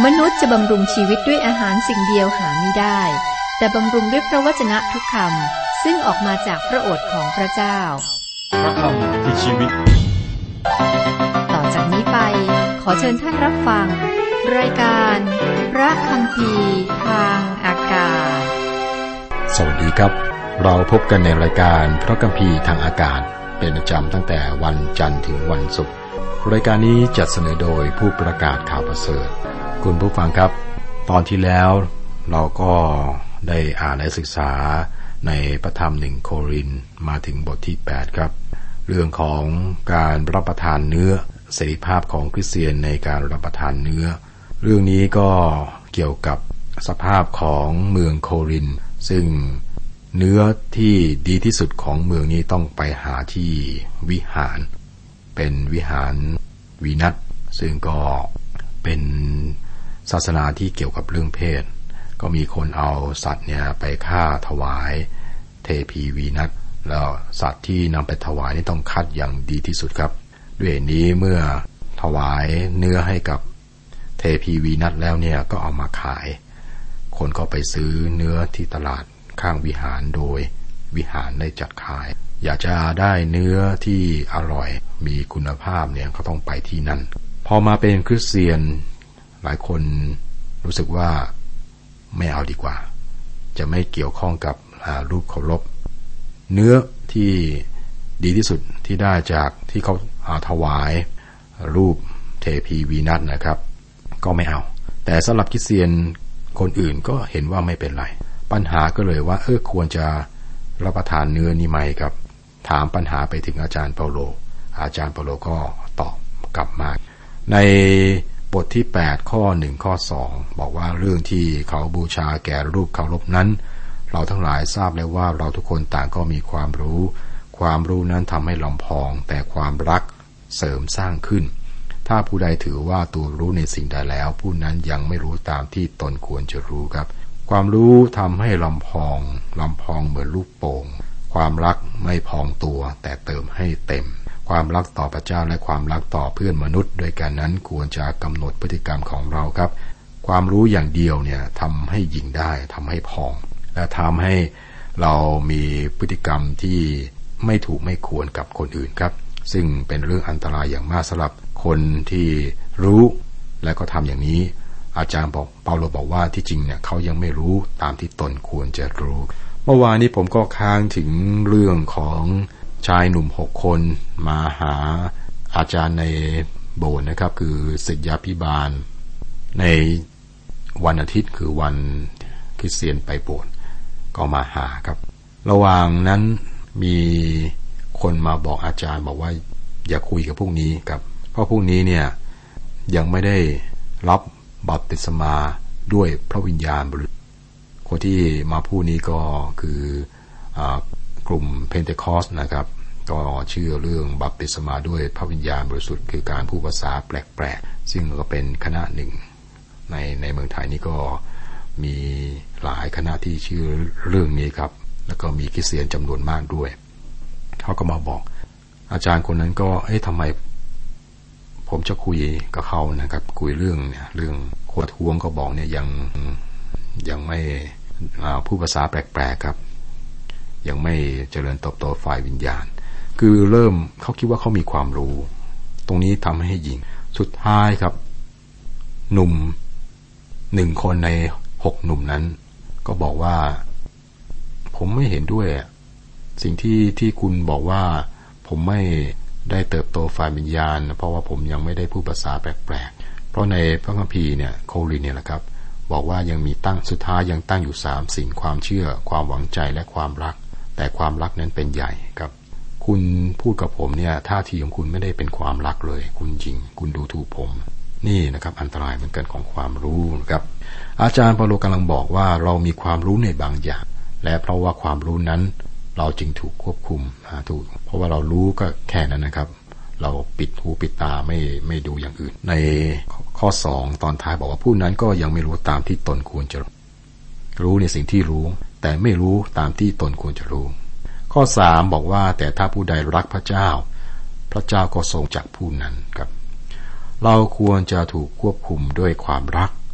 มนุษย์จะบำรุงชีวิตด้วยอาหารสิ่งเดียวหาไม่ได้แต่บำรุงด้วยพระวจนะทุกคำซึ่งออกมาจากพระโอษฐ์ของพระเจ้าพระคำคือชีวิตต่อจากนี้ไปขอเชิญท่านรับฟังรายการพระคัมภีร์ทางอากาศสวัสดีครับเราพบกันในรายการพระคัมภีร์ทางอากาศเป็นประจำตั้งแต่วันจันทร์ถึงวันศุกร์รายการนี้จัดเสนอโดยผู้ประกาศข่าวประเสริฐคุณผู้ฟังครับตอนที่แล้วเราก็ได้อ่านและศึกษาในพระธรรม1 โครินธ์มาถึงบทที่8ครับเรื่องของการรับประทานเนื้อเสรีภาพของคริสเตียนในการรับประทานเนื้อเรื่องนี้ก็เกี่ยวกับสภาพของเมืองโครินธ์ซึ่งเนื้อที่ดีที่สุดของเมืองนี้ต้องไปหาที่วิหารเป็นวิหารวีนัสซึ่งก็เป็นศาสนาที่เกี่ยวกับเรื่องเพศก็มีคนเอาสัตว์เนี่ยไปฆ่าถวายเทพีวีนัสแล้วสัตว์ที่นำไปถวายนี่ต้องคัดอย่างดีที่สุดครับด้วยนี้เมื่อถวายเนื้อให้กับเทพีวีนัสแล้วเนี่ยก็เอามาขายคนก็ไปซื้อเนื้อที่ตลาดข้างวิหารโดยวิหารได้จัดขายอยากจะได้เนื้อที่อร่อยมีคุณภาพเนี่ยก็ต้องไปที่นั่นพอมาเป็นคริสเตียนหลายคนรู้สึกว่าไม่เอาดีกว่าจะไม่เกี่ยวข้องกับรูปเคารพเนื้อที่ดีที่สุดที่ได้จากที่เขาถวายรูปเทพีวีนัสนะครับก็ไม่เอาแต่สำหรับคริสเตียนคนอื่นก็เห็นว่าไม่เป็นไรปัญหาก็เลยว่าควรจะรับประทานเนื้อนี้ไหมครับถามปัญหาไปถึงอาจารย์เปาโลอาจารย์เปาโลก็ตอบกลับมาในบทที่8ข้อ1ข้อ2บอกว่าเรื่องที่เขาบูชาแก่รูปเคารพนั้นเราทั้งหลายทราบแล้วว่าเราทุกคนต่างก็มีความรู้นั้นทำให้ลำพองแต่ความรักเสริมสร้างขึ้นถ้าผู้ใดถือว่าตัวรู้ในสิ่งใดแล้วผู้นั้นยังไม่รู้ตามที่ตนควรจะรู้ครับความรู้ทำให้ลำพองเหมือนลูกโป่งความรักไม่พองตัวแต่เติมให้เต็มความรักต่อพระเจ้าและความรักต่อเพื่อนมนุษย์ด้วยกันนั้นควรจะกำหนดพฤติกรรมของเราครับความรู้อย่างเดียวเนี่ยทำให้หยิ่งได้ทำให้พองและทำให้เรามีพฤติกรรมที่ไม่ถูกไม่ควรกับคนอื่นครับซึ่งเป็นเรื่องอันตรายอย่างมากสำหรับคนที่รู้และก็ทำอย่างนี้อาจารย์เปาโลบอกว่าที่จริงเนี่ยเขายังไม่รู้ตามที่ตนควรจะรู้เมื่อวานนี้ผมก็ค้างถึงเรื่องของชายหนุ่ม6คนมาหาอาจารย์ในโบสถ์นะครับคือศิษยาภิบาลในวันอาทิตย์คือวันคริสเตียนไปโบสถ์ก็มาหาครับระหว่างนั้นมีคนมาบอกอาจารย์บอกว่าอย่าคุยกับพวกนี้ครับเพราะพวกนี้เนี่ยยังไม่ได้รับบัพติศมาด้วยพระวิญญาณบริสุทธิ์คนที่มาพูดนี้ก็คือกลุ่มเพนเทคอสต์นะครับก็เชื่อเรื่องบัพติศมาด้วยพระวิญญาณบริสุทธิ์คือการพูดภาษาแปลกๆซึ่งก็เป็นคณะหนึ่งในเมืองไทยนี่ก็มีหลายคณะที่ชื่อเรื่องนี้ครับแล้วก็มีคริสเตียนจำนวนมากด้วยเขาก็มาบอกอาจารย์คนนั้นก็ทำไมผมจะคุยกับเขานะครับคุยเรื่องโคตรทวงก็บอกเนี่ยยังไม่พูดภาษาแปลกๆครับยังไม่เจริญเติบโตฝ่ายวิญญาณคือเริ่มเขาคิดว่าเขามีความรู้ตรงนี้ทำให้หญิงสุดท้ายครับหนุ่ม1คนใน6หนุ่มนั้นก็บอกว่าผมไม่เห็นด้วยสิ่งที่คุณบอกว่าผมไม่ได้เติบโตฝ่ายวิญญาณเพราะว่าผมยังไม่ได้พูดภาษาแปลกๆเพราะในพระคัมภีร์เนี่ยโครินธ์เนี่ยแหละครับบอกว่ายังมีสุดท้ายยังตั้งอยู่3สิ่งความเชื่อความหวังใจและความรักแต่ความรักนั้นเป็นใหญ่ครับคุณพูดกับผมเนี่ยท่าทีของคุณไม่ได้เป็นความรักเลยคุณจริงคุณดูถูกผมนี่นะครับอันตรายเหมือนกันของความรู้นะครับอาจารย์เปาโลกำลังบอกว่าเรามีความรู้ในบางอย่างและเพราะว่าความรู้นั้นเราจึงถูกควบคุมถูกเพราะว่าเรารู้ก็แค่นั้นนะครับเราปิดหูปิดตาไม่ดูอย่างอื่นในข้อ2ตอนท้ายบอกว่าผู้นั้นก็ยังไม่รู้ตามที่ตนควรจะรู้ในสิ่งที่รู้แต่ไม่รู้ตามที่ตนควรจะรู้ข้อ3บอกว่าแต่ถ้าผู้ใดรักพระเจ้าพระเจ้าก็ทรงจักผู้นั้นครับเราควรจะถูกควบคุมด้วยความรัก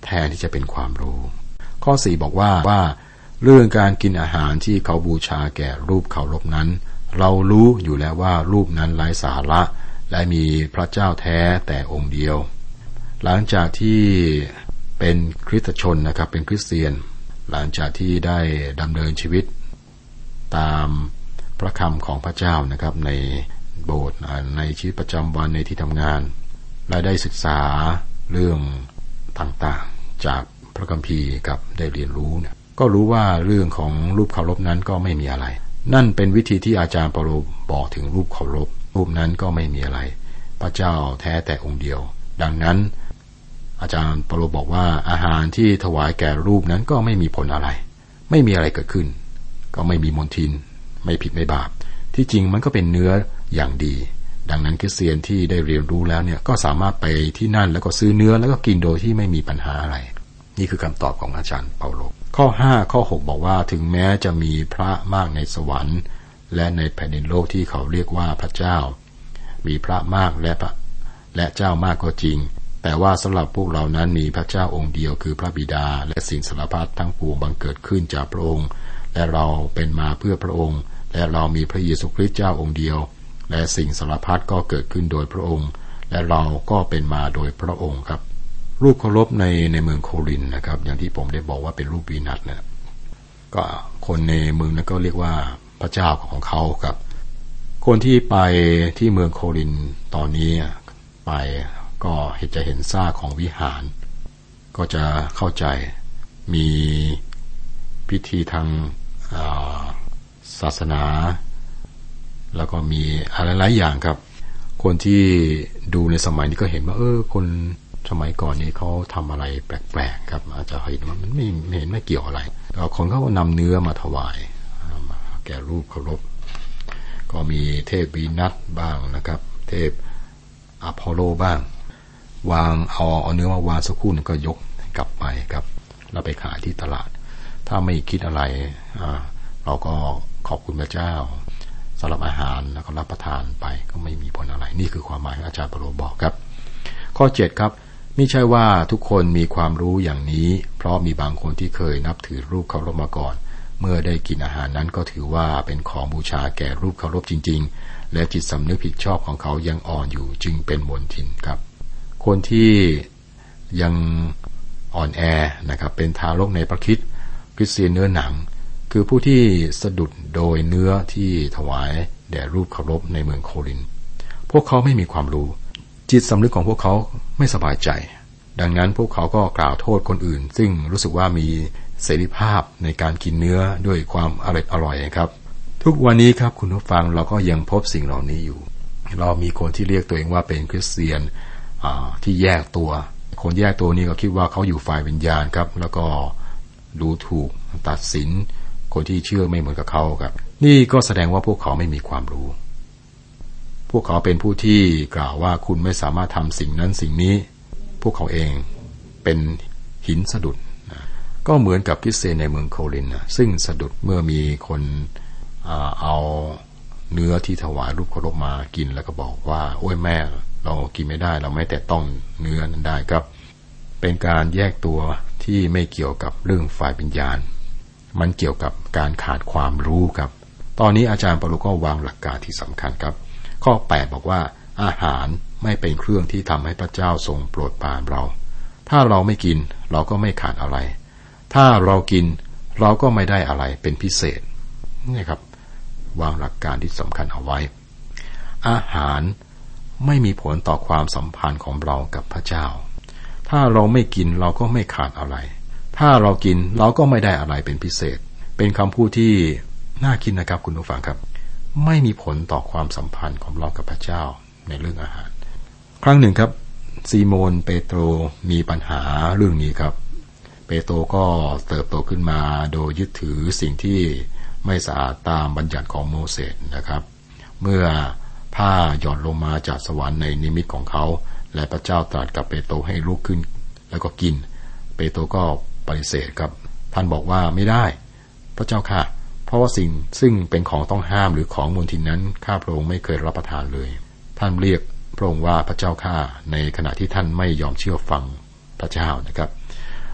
แทนที่จะเป็นความรู้ข้อ4บอกว่าเรื่องการกินอาหารที่เขาบูชาแก่รูปเคารพนั้นเรารู้อยู่แล้วว่ารูปนั้นไร้สาระและมีพระเจ้าแท้แต่องค์เดียวหลังจากที่เป็นคริสตชนนะครับเป็นคริสเตียนหลังจากที่ได้ดำเนินชีวิตตามพระคำของพระเจ้านะครับในโบสถ์ในชีวิตประจำวันในที่ทำงานและได้ศึกษาเรื่องต่างๆจากพระคัมภีร์กับได้เรียนรู้เนี่ยก็รู้ว่าเรื่องของรูปเคารพนั้นก็ไม่มีอะไรนั่นเป็นวิธีที่อาจารย์เปาโลบอกถึงรูปเคารพรูปนั้นก็ไม่มีอะไรพระเจ้าแท้แต่องค์เดียวดังนั้นอาจารย์เปาโลบอกว่าอาหารที่ถวายแก่รูปนั้นก็ไม่มีผลอะไรไม่มีอะไรเกิดขึ้นก็ไม่มีมลทินไม่ผิดไม่บาปที่จริงมันก็เป็นเนื้ออย่างดีดังนั้นคริสเตียนที่ได้เรียนรู้แล้วเนี่ยก็สามารถไปที่นั่นแล้วก็ซื้อเนื้อแล้วก็กินโดยที่ไม่มีปัญหาอะไรนี่คือคำตอบของอาจารย์เปาโลข้อ5ข้อ6บอกว่าถึงแม้จะมีพระมากในสวรรค์และในแผ่นดินโลกที่เขาเรียกว่าพระเจ้ามีพระมากและเจ้ามากก็จริงแต่ว่าสำหรับพวกเรานั้นมีพระเจ้าองค์เดียวคือพระบิดาและสิ่งสารพัดทั้งปวงบังเกิดขึ้นจากพระองค์และเราเป็นมาเพื่อพระองค์และเรามีพระเยซูคริสต์เจ้าองค์เดียวและสิ่งสารพัดก็เกิดขึ้นโดยพระองค์และเราก็เป็นมาโดยพระองค์ครับรูปเคารพในเมืองโครินธ์นะครับอย่างที่ผมได้บอกว่าเป็นรูปวีนัสเนี่ยก็คนในเมืองนั้นก็เรียกว่าพระเจ้าของเขาครับคนที่ไปที่เมืองโครินธ์ตอนนี้ไปก็จะเห็นซากของวิหารก็จะเข้าใจมีพิธีทางศาสนาแล้วก็มีอะไรหลายอย่างครับคนที่ดูในสมัยนี้ก็เห็นว่าคนสมัยก่อนนี้เขาทำอะไรแปลกๆครับอาจจะเห็นว่ามันไม่เห็นไม่เกี่ยวอะไรแต่คนเขาก็นำเนื้อมาถวายแก่รูปเคารพก็มีเทพวีนัสบ้างนะครับเทพอพอลโลบ้างวางเอาเนื้อมาวางสักครู่นึงก็ยกกลับไปครับแล้วไปขายที่ตลาดถ้าไม่คิดอะไรเราก็ขอบคุณพระเจ้าสำหรับอาหารแล้วก็รับประทานไปก็ไม่มีผลอะไรนี่คือความหมายที่อาจารย์เปาโลบอกครับข้อ7ครับไม่ใช่ว่าทุกคนมีความรู้อย่างนี้เพราะมีบางคนที่เคยนับถือรูปเคารพมาก่อนเมื่อได้กินอาหารนั้นก็ถือว่าเป็นของบูชาแก่รูปเคารพจริงๆและจิตสำนึกผิดชอบของเขายังอ่อนอยู่จึงเป็นมลทินครับคนที่ยังอ่อนแอนะครับเป็นทารกในพระคริสต์คริสเตียนเนื้อหนังคือผู้ที่สะดุดโดยเนื้อที่ถวายแด่รูปเคารพในเมืองโครินธ์พวกเขาไม่มีความรู้จิตสำนึกของพวกเขาไม่สบายใจดังนั้นพวกเขาก็กล่าวโทษคนอื่นซึ่งรู้สึกว่ามีเสรีภาพในการกินเนื้อด้วยความอร่อยครับทุกวันนี้ครับคุณผู้ฟังเราก็ยังพบสิ่งเหล่านี้อยู่เรามีคนที่เรียกตัวเองว่าเป็นคริสเตียนที่แยกตัวคนแยกตัวนี้ก็คิดว่าเขาอยู่ฝ่ายวิญญาณครับแล้วก็ดูถูกตัดสินคนที่เชื่อไม่เหมือนกับเขาครับนี่ก็แสดงว่าพวกเขาไม่มีความรู้พวกเขาเป็นผู้ที่กล่าวว่าคุณไม่สามารถทำสิ่งนั้นสิ่งนี้พวกเขาเองเป็นหินสะดุดก็เหมือนกับคริสเตียนในเมืองโครินธ์ซึ่งสะดุดเมื่อมีคนเอาเนื้อที่ถวายรูปเคารพมากินแล้วก็บอกว่าโอ้ยแม่เรากินไม่ได้เราไม่แต่ต้องเนื้อนั้นได้ครับเป็นการแยกตัวที่ไม่เกี่ยวกับเรื่องฝ่ายวิญญาณมันเกี่ยวกับการขาดความรู้ครับตอนนี้อาจารย์เปาโลก็วางหลักการที่สำคัญครับข้อ8บอกว่าอาหารไม่เป็นเครื่องที่ทำให้พระเจ้าทรงโปรดปรานเราถ้าเราไม่กินเราก็ไม่ขาดอะไรถ้าเรากินเราก็ไม่ได้อะไรเป็นพิเศษนี่ครับวางหลักการที่สำคัญเอาไว้อาหารไม่มีผลต่อความสัมพันธ์ของเรากับพระเจ้าถ้าเราไม่กินเราก็ไม่ขาดอะไรถ้าเรากินเราก็ไม่ได้อะไรเป็นพิเศษเป็นคำพูดที่น่าคิดนะครับคุณผู้ฟังครับไม่มีผลต่อความสัมพันธ์ของเรากับพระเจ้าในเรื่องอาหารครั้งหนึ่งครับซีโมนเปโตรมีปัญหาเรื่องนี้ครับเปโตรก็เติบโตขึ้นมาโดยยึดถือสิ่งที่ไม่สะอาดตามบัญญัติของโมเสสนะครับเมื่อผ้าหย่อนลงมาจากสวรรค์ในนิมิตของเขาและพระเจ้าตรัสกับเปโตรให้ลุกขึ้นแล้วก็กินเปโตรก็ปฏิเสธครับท่านบอกว่าไม่ได้พระเจ้าค่ะเพราะว่าสิ่งซึ่งเป็นของต้องห้ามหรือของมลทินนั้นข้าพระองค์ไม่เคยรับประทานเลยท่านเรียกพระองค์ว่าพระเจ้าข้าในขณะที่ท่านไม่ยอมเชื่อฟังพระเจ้านะครับ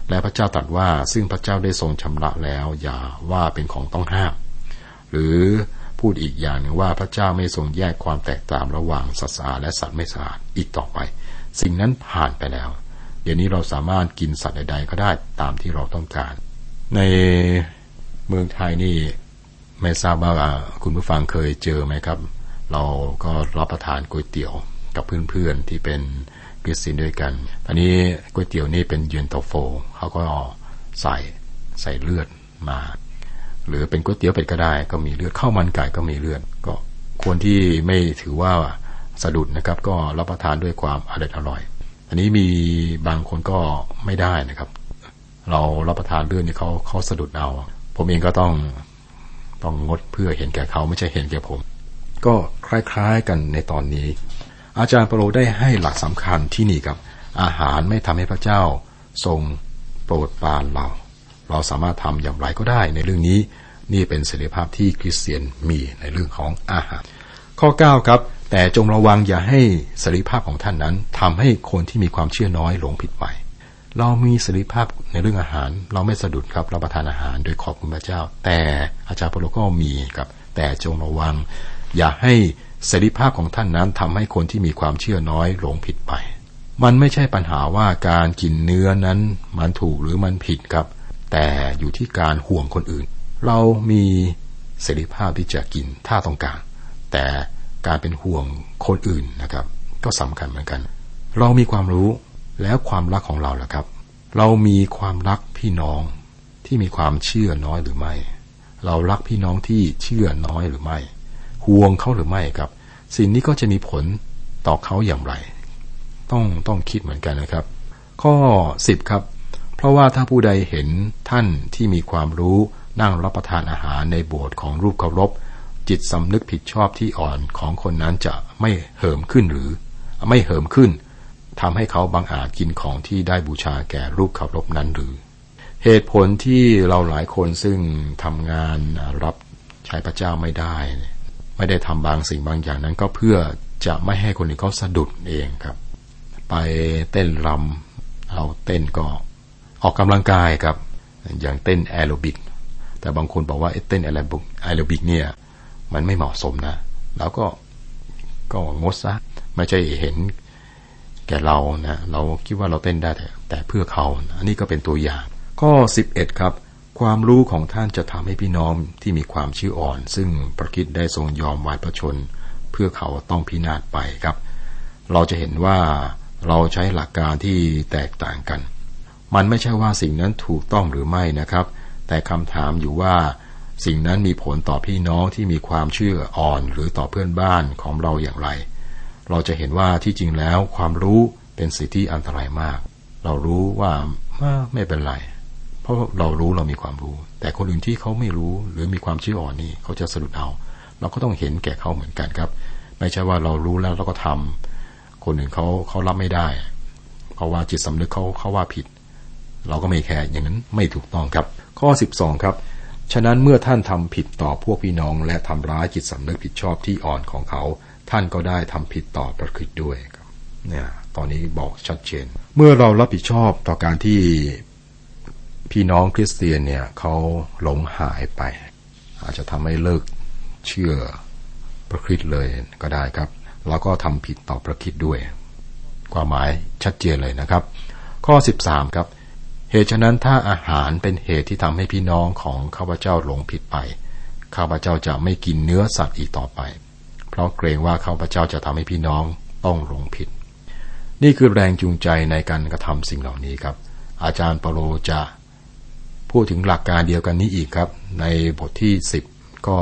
และพระเจ้าตรัสว่าซึ่งพระเจ้าได้ทรงชำระแล้วอย่าว่าเป็นของต้องห้ามหรือพูดอีกอย่างหนึ่งว่าพระเจ้าไม่ทรงแยกความแตกต่างระหว่างสัตว์สะอาดและสัตว์ไม่สะอาดอีกต่อไปสิ่งนั้นผ่านไปแล้วเดี๋ยวนี้เราสามารถกินสัตว์ใดๆก็ได้ตามที่เราต้องการในเมืองไทยนี่ไม่ทราบว่าคุณผู้ฟังเคยเจอไหมครับเราก็รับประทานก๋วยเตี๋ยวกับเพื่อนๆที่เป็นคริสเตียนด้วยกันตอนนี้ก๋วยเตี๋ยวนี่เป็นเย็นตาโฟเขาก็ใส่เลือดมาหรือเป็นก๋วยเตี๋ยวเป็ดก็ได้ก็มีเลือดข้าวมันไก่ก็มีเลือดก็ควรที่ไม่ถือว่าสะดุดนะครับก็รับประทานด้วยความอร่อยอันนี้มีบางคนก็ไม่ได้นะครับเรารับประทานเลือดนี่เขาสะดุดเอาผมเองก็ต้องงดเพื่อเห็นแก่เขาไม่ใช่เห็นแก่ผมก็คล้ายๆกันในตอนนี้อาจารย์เปโลได้ให้หลักสำคัญที่นี่ครับอาหารไม่ทำให้พระเจ้าทรงโปรดปรานเราสามารถทำอย่างไรก็ได้ในเรื่องนี้นี่เป็นเสรีภาพที่คริสเตียนมีในเรื่องของอาหารข้อ9ครับแต่จงระวังอย่าให้เสรีภาพของท่านนั้นทำให้คนที่มีความเชื่อน้อยหลงผิดไปเรามีเสรีภาพในเรื่องอาหารเราไม่สะดุดครับรับประทานอาหารโดยขอบคุณพระเจ้าแต่อาจารย์เปโลก็มีครับแต่จงระวังอย่าให้เสรีภาพของท่านนั้นทำให้คนที่มีความเชื่อน้อยหลงผิดไปมันไม่ใช่ปัญหาว่าการกินเนื้อนั้นมันถูกหรือมันผิดครับแต่อยู่ที่การห่วงคนอื่นเรามีเสรีภาพที่จะกินถ้าต้องการแต่การเป็นห่วงคนอื่นนะครับก็สำคัญเหมือนกันเรามีความรู้แล้วความรักของเราล่ะครับเรามีความรักพี่น้องที่มีความเชื่อน้อยหรือไม่เรารักพี่น้องที่เชื่อน้อยหรือไม่ห่วงเขาหรือไม่ครับสิ่งนี้ก็จะมีผลต่อเขาอย่างไรต้องคิดเหมือนกันนะครับข้อ10ครับเพราะว่าถ้าผู้ใดเห็นท่านที่มีความรู้นั่งรับประทานอาหารในโบสถ์ของรูปเคารพจิตสำนึกผิดชอบที่อ่อนของคนนั้นจะไม่เหิมขึ้นหรือไม่เหิมขึ้นทำให้เขาบังอาจกินของที่ได้บูชาแก่รูปเคารพนั้นหรือเหตุผลที่เราหลายคนซึ่งทำงานรับใช้พระเจ้าไม่ได้ทำบางสิ่งบางอย่างนั้นก็เพื่อจะไม่ให้คนอื่นเขาสะดุดเองครับไปเต้นรำเราเต้นก็ออกกำลังกายครับอย่างเต้นแอโรบิกแต่บางคนบอกว่าเต้นแอโรบิกเนี่ยมันไม่เหมาะสมนะแล้วก็งดซะไม่ใช่เห็นแก่เรานะเราคิดว่าเราเต้นได้แต่เพื่อเขาอันนี้ก็เป็นตัวอย่างข้อ11ครับความรู้ของท่านจะทำให้พี่น้องที่มีความเชื่ออ่อนซึ่งพระคริสต์ได้ทรงยอมวายพระชนเพื่อเขาต้องพินาศไปครับเราจะเห็นว่าเราใช้หลักการที่แตกต่างกันมันไม่ใช่ว่าสิ่งนั้นถูกต้องหรือไม่นะครับแต่คำถามอยู่ว่าสิ่งนั้นมีผลต่อพี่น้องที่มีความเชื่ออ่อนหรือต่อเพื่อนบ้านของเราอย่างไรเราจะเห็นว่าที่จริงแล้วความรู้เป็นสิ่งที่อันตรายมากเรารู้ว่าไม่เป็นไรเพราะเรารู้เรามีความรู้แต่คนอื่นที่เขาไม่รู้หรือมีความเชื่ออ่อนนี่เขาจะสะดุดเอาเราก็ต้องเห็นแก่เขาเหมือนกันครับไม่ใช่ว่าเรารู้แล้วเราก็ทำคนอื่นเขารับไม่ได้เพราะว่าจิตสำนึกเขาว่าผิดเราก็ไม่แคร์อย่างนั้นไม่ถูกต้องครับข้อ12ครับฉะนั้นเมื่อท่านทำผิดต่อพวกพี่น้องและทำร้ายจิตสำนึกผิดชอบที่อ่อนของเขาท่านก็ได้ทำผิดต่อพระคริสต์ด้วยครับเนี่ยตอนนี้บอกชัดเจนเมื่อเรารับผิดชอบต่อการที่พี่น้องคริสเตียนเนี่ยเขาหลงหายไปอาจจะทำให้เลิกเชื่อพระคริสต์เลยก็ได้ครับแล้วก็ทำผิดต่อพระคริสต์ด้วยความหมายชัดเจนเลยนะครับข้อ13ครับเหตุฉะนั้นถ้าอาหารเป็นเหตุที่ทำให้พี่น้องของข้าพเจ้าหลงผิดไปข้าพเจ้าจะไม่กินเนื้อสัตว์อีกต่อไปเพราะเกรงว่าข้าพเจ้าจะทำให้พี่น้องต้องหลงผิดนี่คือแรงจูงใจในการกระทำสิ่งเหล่านี้ครับอาจารย์เปโลจะพูดถึงหลักการเดียวกันนี้อีกครับในบทที่10ก็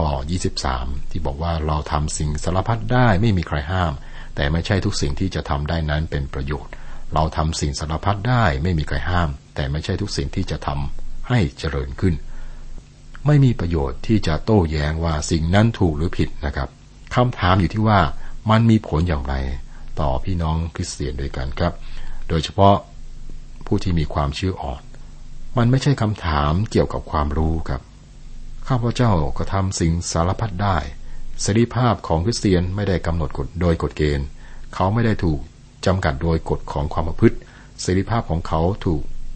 23ที่บอกว่าเราทำสิ่งสารพัดได้ไม่มีใครห้ามแต่ไม่ใช่ทุกสิ่งที่จะทำได้นั้นเป็นประโยชน์เราทำสิ่งสารพัดได้ไม่มีใครห้ามแต่ไม่ใช่ทุกสิ่งที่จะทำให้เจริญขึ้นไม่มีประโยชน์ที่จะโต้แย้งว่าสิ่งนั้นถูกหรือผิดนะครับคำถามอยู่ที่ว่ามันมีผลอย่างไรต่อพี่น้องคริสเตียนด้วยกันครับโดยเฉพาะผู้ที่มีความเชื่ออ่อนมันไม่ใช่คำถามเกี่ยวกับความรู้ครับข้าพเจ้าก็ทำสิ่งสารพัดได้เสรีภาพของคริสเตียนไม่ได้กำหนดโดยกฎเกณฑ์เขาไม่ได้ถูกจำกัดโดยกฎของความประพฤติเสรีภาพของเขาถูก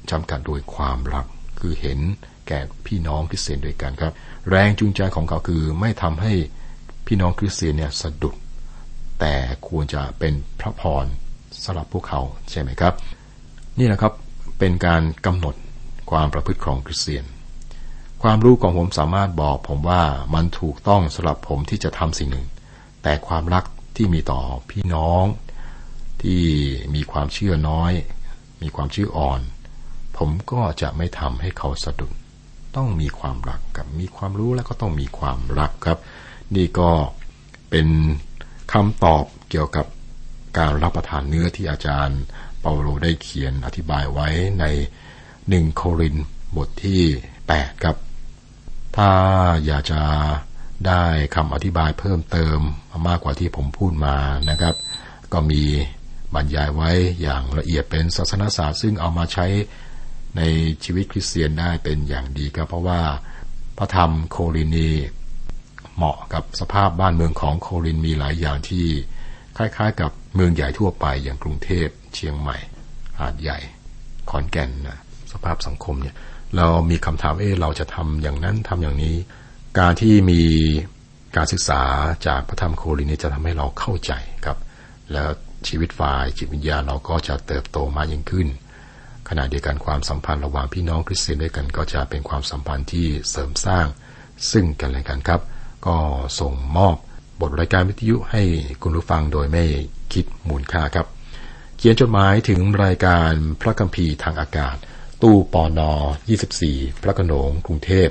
จำกัดโดยความรักคือเห็นแก่พี่น้องคริสเตียนด้วยกันครับแรงจูงใจของเขาคือไม่ทำให้พี่น้องคริสเตียนเนี่ยสะดุดแต่ควรจะเป็นพระพรสำหรับพวกเขาใช่ไหมครับนี่แหละครับเป็นการกำหนดความประพฤติของคริสเตียนความรู้ของผมสามารถบอกผมว่ามันถูกต้องสำหรับผมที่จะทำสิ่งหนึ่งแต่ความรักที่มีต่อพี่น้องที่มีความเชื่อน้อยมีความเชื่ออ่อนผมก็จะไม่ทำให้เขาสะดุดต้องมีความรักกับมีความรู้แล้วก็ต้องมีความรักครับนี่ก็เป็นคำตอบเกี่ยวกับการรับประทานเนื้อที่อาจารย์เปาโลได้เขียนอธิบายไว้ใน1โครินธ์บทที่8ครับถ้าอยากจะได้คำอธิบายเพิ่มเติมมากกว่าที่ผมพูดมานะครับก็มีบรรยายไว้อย่างละเอียดเป็นศาสนศาสตร์ซึ่งเอามาใช้ในชีวิตคริสเตียนได้เป็นอย่างดีครับเพราะว่าพระธรรมโครินธ์เหมาะกับสภาพบ้านเมืองของโครินธ์มีหลายอย่างที่คล้ายๆกับเมืองใหญ่ทั่วไปอย่างกรุงเทพเชียงใหม่หาดใหญ่ขอนแก่นนะสภาพสังคมเนี่ยเรามีคำถามเราจะทำอย่างนั้นทำอย่างนี้การที่มีการศึกษาจากพระธรรมโครินธ์จะทำให้เราเข้าใจครับแล้วชีวิตฝ่ายจิตวิญญาณเราก็จะเติบโตมากยิ่งขึ้นขณะเดียวกันความสัมพันธ์ระหว่างพี่น้องคริสเตียนด้วยกันก็จะเป็นความสัมพันธ์ที่เสริมสร้างซึ่งกันและกันครับก็ส่งมอบบทรายการวิทยุให้คุณผู้ฟังโดยไม่คิดมูลค่าครับเขียนจดหมายถึงรายการพระคัมภีร์ทางอากาศตู้ปน24พระโขนงกรุงเทพ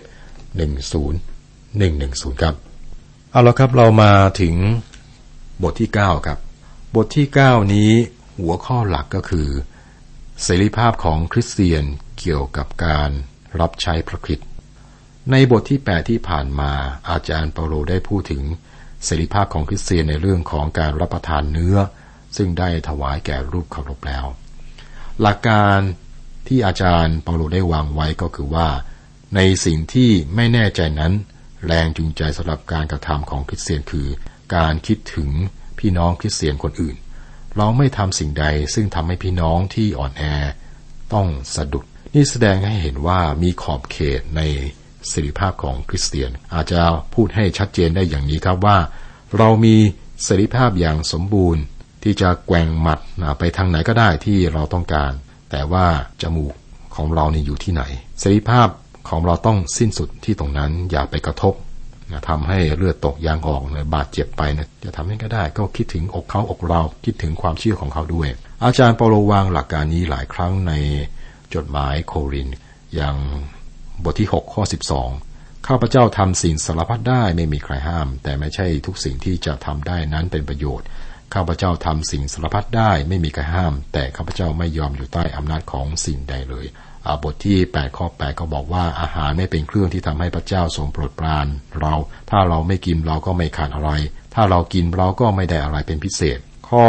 10110ครับเอาละครับเรามาถึงบทที่9ครับบทที่9นี้หัวข้อหลักก็คือเสรีภาพของคริสเตียนเกี่ยวกับการรับใช้พระคริสต์ในบทที่8ที่ผ่านมาอาจารย์เปาโลได้พูดถึงเสรีภาพของคริสเตียนในเรื่องของการรับประทานเนื้อซึ่งได้ถวายแก่รูปเคารพแล้วหลักการที่อาจารย์เปาโลได้วางไว้ก็คือว่าในสิ่งที่ไม่แน่ใจนั้นแรงจูงใจสำหรับการกระทำของคริสเตียนคือการคิดถึงพี่น้องคริสเตียนคนอื่นเราไม่ทำสิ่งใดซึ่งทำให้พี่น้องที่อ่อนแอต้องสะดุดนี่แสดงให้เห็นว่ามีขอบเขตในเสรีภาพของคริสเตียนอาจจะพูดให้ชัดเจนได้อย่างนี้ครับว่าเรามีเสรีภาพอย่างสมบูรณ์ที่จะแกว่งหมัดไปทางไหนก็ได้ที่เราต้องการแต่ว่าจมูกของเรานี่อยู่ที่ไหนเสรีภาพของเราต้องสิ้นสุดที่ตรงนั้นอย่าไปกระทบทำให้เลือดตกยางออกบาดเจ็บไปนะจะทำให้ก็ได้ก็คิดถึงอกเขาอกเราคิดถึงความเชื่อของเขาด้วยอาจารย์เปาโลวางหลักการนี้หลายครั้งในจดหมายโครินธ์อย่างบทที่6ข้อ12ข้าพเจ้าทำสิ่งสารพัดได้ไม่มีใครห้ามแต่ไม่ใช่ทุกสิ่งที่จะทำได้นั้นเป็นประโยชน์ข้าพเจ้าทำสิ่งสารพัดได้ไม่มีใครห้ามแต่ข้าพเจ้าไม่ยอมอยู่ใต้อำนาจของสิ่งใดเลยบทที่8ข้อ8ก็บอกว่าอาหารไม่เป็นเครื่องที่ทำให้พระเจ้าทรงโปรดปรานเราถ้าเราไม่กินเราก็ไม่ขาดอะไรถ้าเรากินเราก็ไม่ได้อะไรเป็นพิเศษข้อ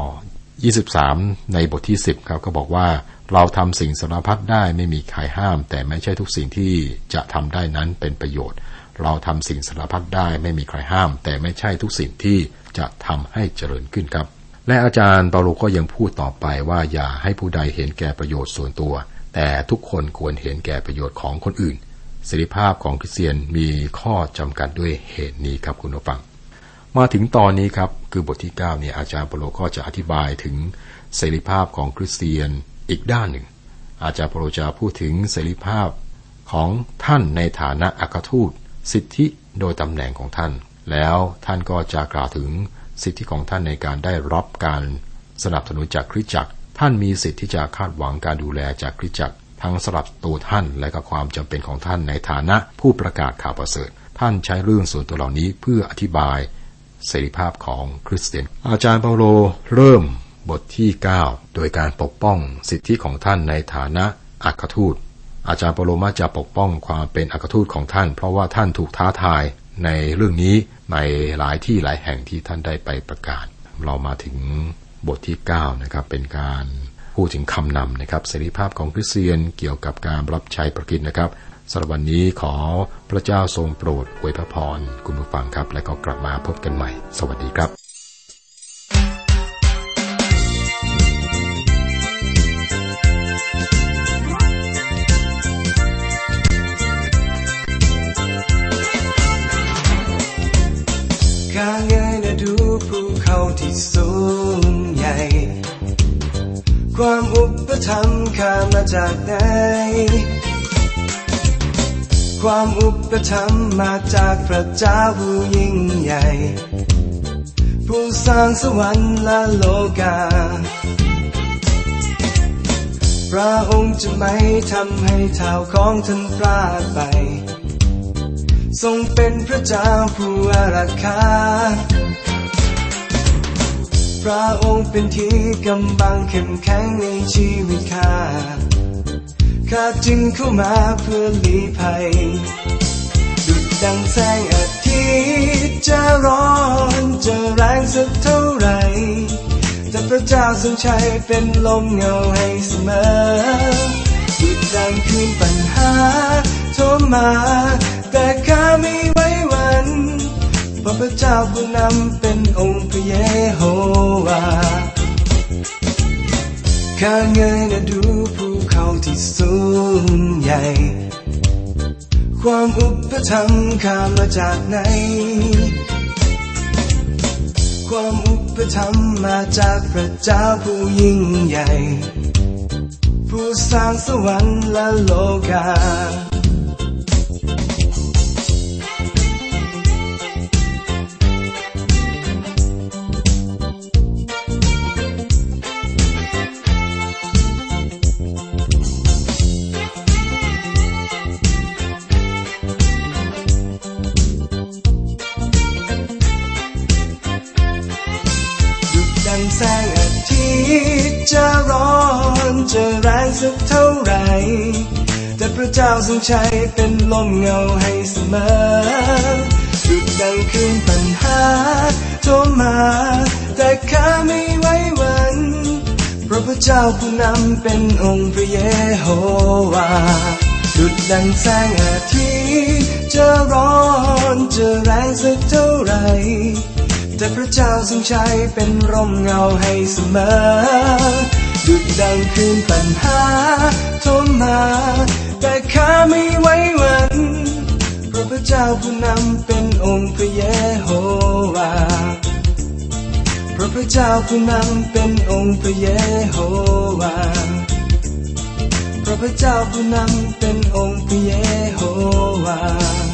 23ในบทที่10ครับก็บอกว่าเราทำสิ่งสารพัดได้ไม่มีใครห้ามแต่ไม่ใช่ทุกสิ่งที่จะทำได้นั้นเป็นประโยชน์เราทำสิ่งสารพัดได้ไม่มีใครห้ามแต่ไม่ใช่ทุกสิ่งที่จะทำให้เจริญขึ้นครับและอาจารย์เปาโลก็ยังพูดต่อไปว่าอย่าให้ผู้ใดเห็นแก่ประโยชน์ส่วนตัวแต่ทุกคนควรเห็นแก่ประโยชน์ของคนอื่นเสรีภาพของคริสเตียนมีข้อจำกัดด้วยเหตุนี้ครับคุณผู้ฟังมาถึงตอนนี้ครับคือบทที่9เนี่ยอาจารย์เปาโลก็จะอธิบายถึงเสรีภาพของคริสเตียนอีกด้านหนึ่งอาจารย์เปาโลจะพูดถึงเสรีภาพของท่านในฐานะอัครทูตสิทธิโดยตำแหน่งของท่านแล้วท่านก็จะกล่าวถึงสิทธิของท่านในการได้รับการสนับสนุนจากคริสตจักรท่านมีสิทธิที่จะคาดหวังการดูแลจากคริสตจักรทั้งสำหรับตัวท่านและก็ความจำเป็นของท่านในฐานะผู้ประกาศข่าวประเสริฐท่านใช้เรื่องส่วนตัวเหล่านี้เพื่ออธิบายเสรีภาพของคริสเตียนอาจารย์เปาโลเริ่มบทที่9โดยการปกป้องสิทธิของท่านในฐานะอัครทูตอาจารย์เปาโลมักจะปกป้องความเป็นอัครทูตของท่านเพราะว่าท่านถูกท้าทายในเรื่องนี้ในหลายที่หลายแห่งที่ท่านได้ไปประกาศเรามาถึงบทที่9นะครับเป็นการพูดถึงคำนำนะครับเสรีภาพของคริสเตียนเกี่ยวกับการรับใช้พระคริสต์นะครับสำหรับวันนี้ขอพระเจ้าทรงโปรดอวยพรคุณผู้ฟังครับและก็กลับมาพบกันใหม่สวัสดีครับความอุปถัมภ์ข้ามาจากไหนความอุปถัมภ์มาจากพระเจ้าผู้ยิ่งใหญ่ผู้สร้างสวรรค์และโลกาพระองค์จะไม่ทำให้เท้าของท่านพลาดไปทรงเป็นพระเจ้าผู้อารักขาพระองค์เป็นที่กำบังเข้มแข็งในชีวิตข้าจึงเข้ามาเพื่อลี้ภัยดุจดังแสงอาทิตย์จะร้อนจะแรงสักเท่าไรแต่พระเจ้าทรงใช้เป็นลมเงาให้เสมอดุจดังคืนปัญหาโทรมาแต่ข้าไม่ไว้วันเพราะพระเจ้าผู้นำเป็นองค์พระเยโฮวาข้าเงยหน้าดูภูเขาที่สูงใหญ่ความอุปถัมภ์ข้ามาจากไหนความอุปถัมภ์มาจากพระเจ้าผู้ยิ่งใหญ่ผู้สร้างสวรรค์และโลกาแสงอาทิตย์จะร้อนจะแรงสักเท่าไรแต่พระเจ้าทรงใช้เป็นลมเงาให้เสมอดุจดังคืนปัญหาโทรมาแต่ข้าไม่ไว้วันเพราะพระเจ้าผู้นำเป็นองค์พระเยโฮวาดุจดังแสงอาทิตย์จะร้อนจะแรงสักเท่าไรแต่พระเจ้าทรงใช้เป็นร่มเงาให้เสมอดุจดังคืนปัญหาโทรมาแต่ข้าไม่ไว้วันเพราะพระเจ้าผู้นำเป็นองค์พระเยโฮวาเพราะพระเจ้าผู้นำเป็นองค์พระเยโฮวาเพราะพระเจ้าผู้นำเป็นองค์พระเยโฮวา